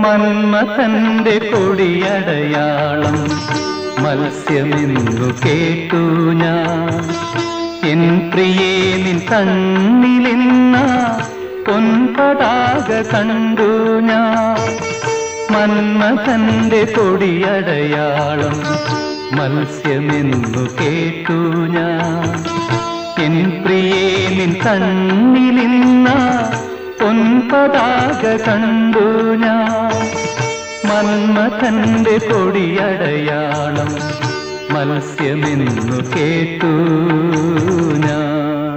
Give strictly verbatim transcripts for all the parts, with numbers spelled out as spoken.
മന്മഥന്റെ കൊടിയടയാളം മത്സ്യമെന്നു കേട്ടു ഞാൻ. എൻ പ്രിയേ നിൻ കണ്ണിലെന്ന പൊൻപതാക കണ്ടു ഞാൻ. മന്മഥന്റെ കൊടിയടയാളം മത്സ്യമെന്നു കേട്ടു ഞാൻ. എൻ പ്രിയേ നിൻ കണ്ണിലെന്ന പൊൻപതാക കണ്ടു ഞാൻ. മന്മഥന്റെ കൊടിയടയാളം മത്സ്യമെന്നു കേട്ടു ഞാൻ.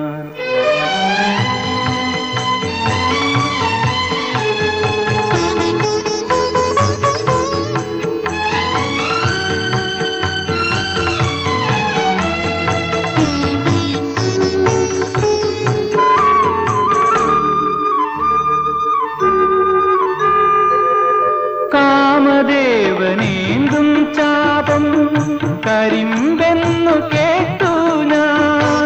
കാമദേവനേന്തും ചാപം കരിമ്പെന്നു കേട്ടു ഞാൻ.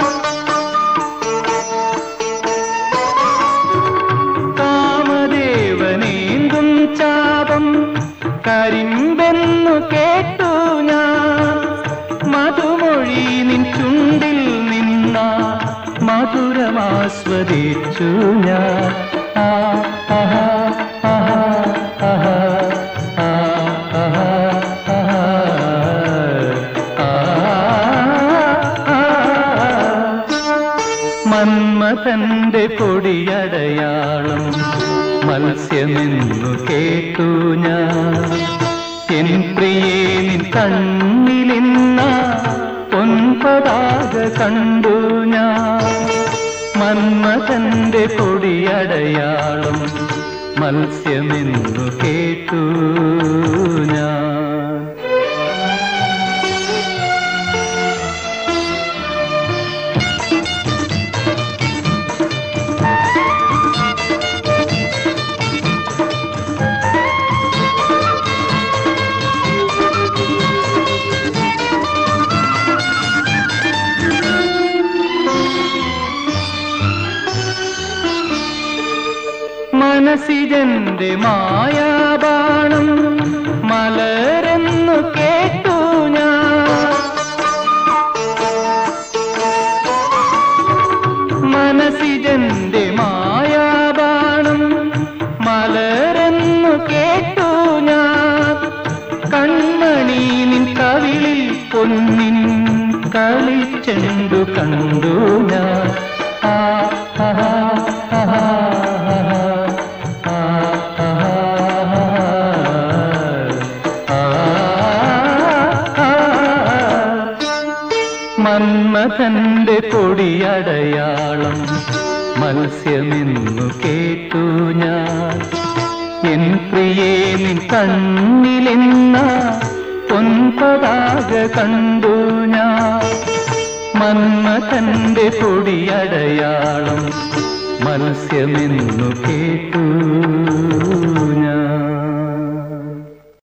കാമദേവനേന്തും ചാപം കരിമ്പെന്നു കേട്ടു ഞാൻ. മധുമൊഴി നിൻ ചുണ്ടിൽ നിന്ന മധുരമാസ്വദിച്ചു ഞാൻ. ആ ആഹാ ആഹാ ആഹാ മന്മഥന്റെ കൊടിയടയാളം മത്സ്യമെന്നു കേട്ടു ഞാൻ. എൻ പ്രിയേ നിൻ കണ്ണിലെന്ന പൊൻപതാക കണ്ടു ഞാൻ. മന്മഥന്റെ കൊടിയടയാളം മത്സ്യമെന്നു കേട്ടു ഞാൻ. മനസ്സിജന്റെ മായാബാണം മലരെന്നു കേട്ടു ഞാൻ. മനസ്സിജന്റെ മായാബാണം മലരെന്നു കേട്ടു ഞാൻ. കൺമണി നിൻ കവിളിൽ പൊന്നിൻ കളിച്ചെണ്ടു കണ്ടു ഞാൻ. ആ ആഹാ ആഹാ മന്മഥന്റെ കൊടിയടയാളം മത്സ്യമെന്നു കേട്ടു ഞാൻ. എൻ പ്രിയേ നിൻ കണ്ണിലെന്ന പൊൻപതാക കണ്ടു ഞാൻ. മന്മഥന്റെ കൊടിയടയാളം മത്സ്യമെന്നു കേട്ടു ഞാൻ.